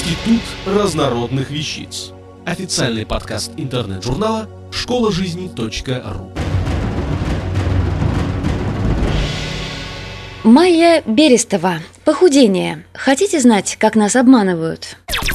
Институт разнородных вещиц. Официальный подкаст интернет-журнала школажизни.ру. Майя Берестова. Похудение. Хотите знать, как нас обманывают?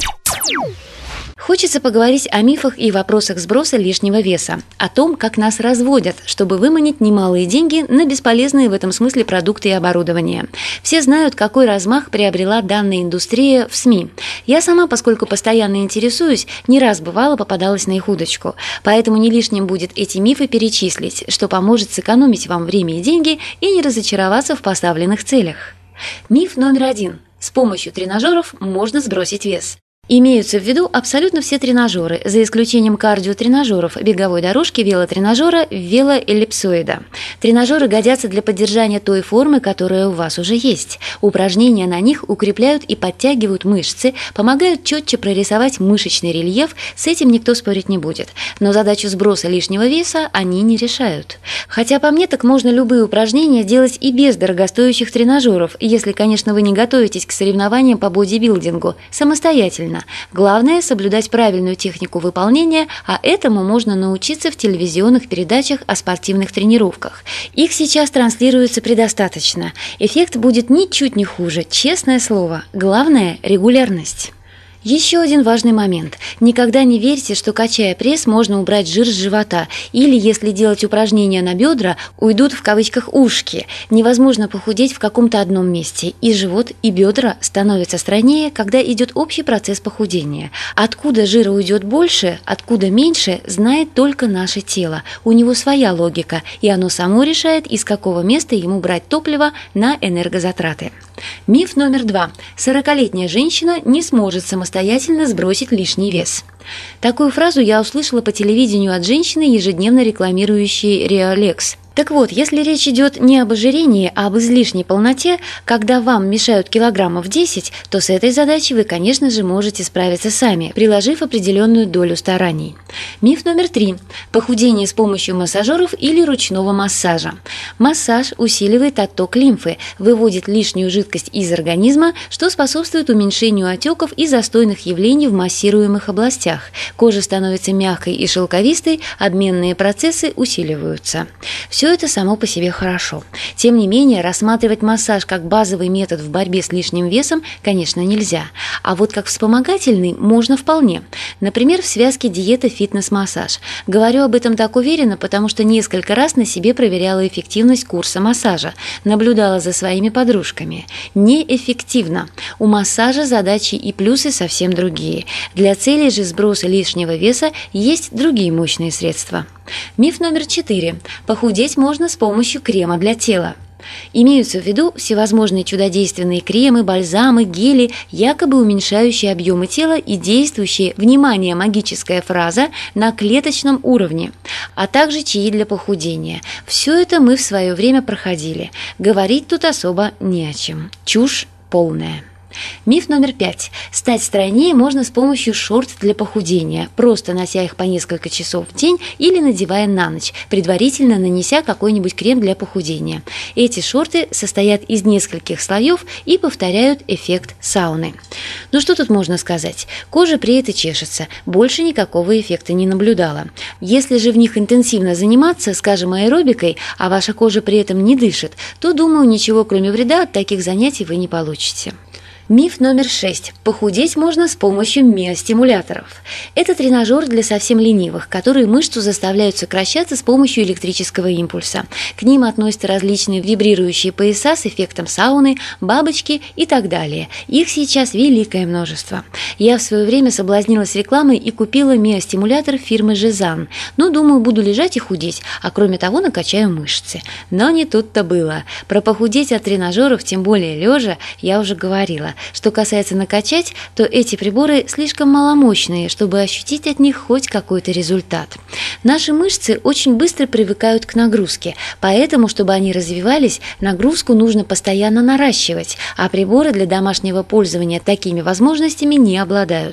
Хочется поговорить о мифах и вопросах сброса лишнего веса, о том, как нас разводят, чтобы выманить немалые деньги на бесполезные в этом смысле продукты и оборудование. Все знают, какой размах приобрела данная индустрия в СМИ. Я сама, поскольку постоянно интересуюсь, не раз бывало попадалась на их удочку. Поэтому не лишним будет эти мифы перечислить, что поможет сэкономить вам время и деньги и не разочароваться в поставленных целях. Миф номер 1. С помощью тренажеров можно сбросить вес. Имеются в виду абсолютно все тренажеры, за исключением кардиотренажеров, беговой дорожки, велотренажера, велоэллипсоида. Тренажеры годятся для поддержания той формы, которая у вас уже есть. Упражнения на них укрепляют и подтягивают мышцы, помогают четче прорисовать мышечный рельеф, с этим никто спорить не будет. Но задачу сброса лишнего веса они не решают. Хотя по мне так можно любые упражнения делать и без дорогостоящих тренажеров, если, конечно, вы не готовитесь к соревнованиям по бодибилдингу самостоятельно. Главное – соблюдать правильную технику выполнения, а этому можно научиться в телевизионных передачах о спортивных тренировках. Их сейчас транслируется предостаточно. Эффект будет ничуть не хуже, честное слово. Главное – регулярность. Еще один важный момент. Никогда не верьте, что, качая пресс, можно убрать жир с живота, или, если делать упражнения на бедра, уйдут в кавычках ушки. Невозможно похудеть в каком-то одном месте. И живот, и бедра становятся стройнее, когда идет общий процесс похудения. Откуда жира уйдет больше, откуда меньше, знает только наше тело. У него своя логика, и оно само решает, из какого места ему брать топливо на энергозатраты. Миф номер 2. 40-летняя женщина не сможет самостоятельно сбросить лишний вес. Такую фразу я услышала по телевидению от женщины, ежедневно рекламирующей Реолекс. Так вот, если речь идет не об ожирении, а об излишней полноте, когда вам мешают килограммов 10, то с этой задачей вы, конечно же, можете справиться сами, приложив определенную долю стараний. Миф номер 3. Похудение с помощью массажеров или ручного массажа. Массаж усиливает отток лимфы, выводит лишнюю жидкость из организма, что способствует уменьшению отеков и застойных явлений в массируемых областях. Кожа становится мягкой и шелковистой, обменные процессы усиливаются. Все это само по себе хорошо. Тем не менее, рассматривать массаж как базовый метод в борьбе с лишним весом, конечно, нельзя. А вот как вспомогательный можно вполне. Например, в связке диета-фитнес-массаж. Говорю об этом так уверенно, потому что несколько раз на себе проверяла эффективность курса массажа. Наблюдала за своими подружками. Неэффективно. У массажа задачи и плюсы совсем другие. Для целей же сброса лишнего веса есть другие мощные средства. Миф номер 4. Похудеть можно с помощью крема для тела. Имеются в виду всевозможные чудодейственные кремы, бальзамы, гели, якобы уменьшающие объемы тела и действующие, внимание, магическая фраза, на клеточном уровне, а также чаи для похудения. Все это мы в свое время проходили. Говорить тут особо не о чем. Чушь полная. Миф номер 5. Стать стройнее можно с помощью шорт для похудения, просто нося их по несколько часов в день или надевая на ночь, предварительно нанеся какой-нибудь крем для похудения. Эти шорты состоят из нескольких слоев и повторяют эффект сауны. Ну что тут можно сказать? Кожа преет и чешется, больше никакого эффекта не наблюдала. Если же в них интенсивно заниматься, скажем, аэробикой, а ваша кожа при этом не дышит, то, думаю, ничего кроме вреда от таких занятий вы не получите. Миф номер 6. Похудеть можно с помощью миостимуляторов. Это тренажер для совсем ленивых, которые мышцу заставляют сокращаться с помощью электрического импульса. К ним относятся различные вибрирующие пояса с эффектом сауны, бабочки и так далее. Их сейчас великое множество. Я в свое время соблазнилась рекламой и купила миостимулятор фирмы Жизан. Но, думаю, буду лежать и худеть, а кроме того накачаю мышцы. Но не тут-то было. Про похудеть от тренажеров, тем более лежа, я уже говорила. Что касается накачать, то эти приборы слишком маломощные, чтобы ощутить от них хоть какой-то результат. Наши мышцы очень быстро привыкают к нагрузке, поэтому, чтобы они развивались, нагрузку нужно постоянно наращивать, а приборы для домашнего пользования такими возможностями не обладают.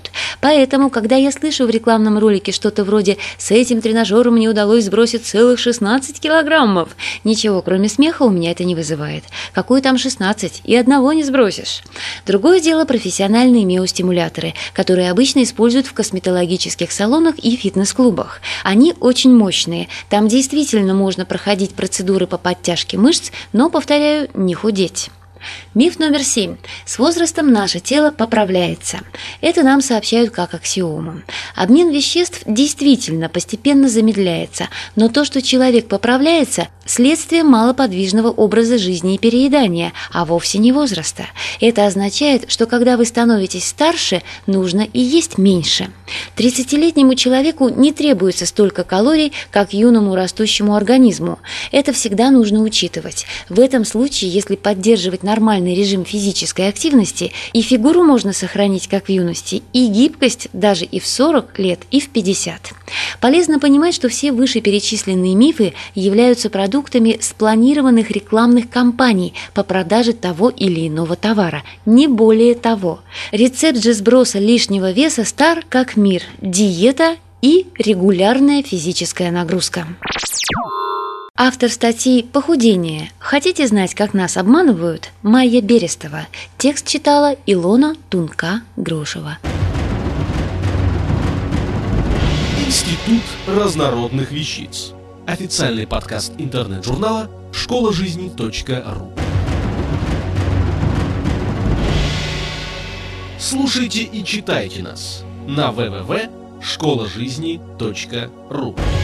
Поэтому, когда я слышу в рекламном ролике что-то вроде «с этим тренажером мне удалось сбросить целых 16 килограммов», ничего, кроме смеха, у меня это не вызывает. Какой там 16? И одного не сбросишь. Другое дело профессиональные миостимуляторы, которые обычно используют в косметологических салонах и фитнес-клубах. Они очень мощные. Там действительно можно проходить процедуры по подтяжке мышц, но, повторяю, не худеть. Миф номер 7. С возрастом наше тело поправляется. Это нам сообщают как аксиому. Обмен веществ действительно постепенно замедляется, но то, что человек поправляется, следствие малоподвижного образа жизни и переедания, а вовсе не возраста. Это означает, что когда вы становитесь старше, нужно и есть меньше. 30-летнему человеку не требуется столько калорий, как юному растущему организму. Это всегда нужно учитывать. В этом случае, если поддерживать нормальный режим физической активности, и фигуру можно сохранить как в юности, и гибкость даже и в 40 лет, и в 50. Полезно понимать, что все вышеперечисленные мифы являются продуктами спланированных рекламных кампаний по продаже того или иного товара, не более того. Рецепт же сброса лишнего веса стар как мир: диета и регулярная физическая нагрузка. Автор статьи «Похудение. Хотите знать, как нас обманывают?» Майя Берестова. Текст читала Илона Тунка-Грошева. Институт разнородных вещиц. Официальный подкаст интернет-журнала школажизни.ру. Слушайте и читайте нас на www.школажизни.ру.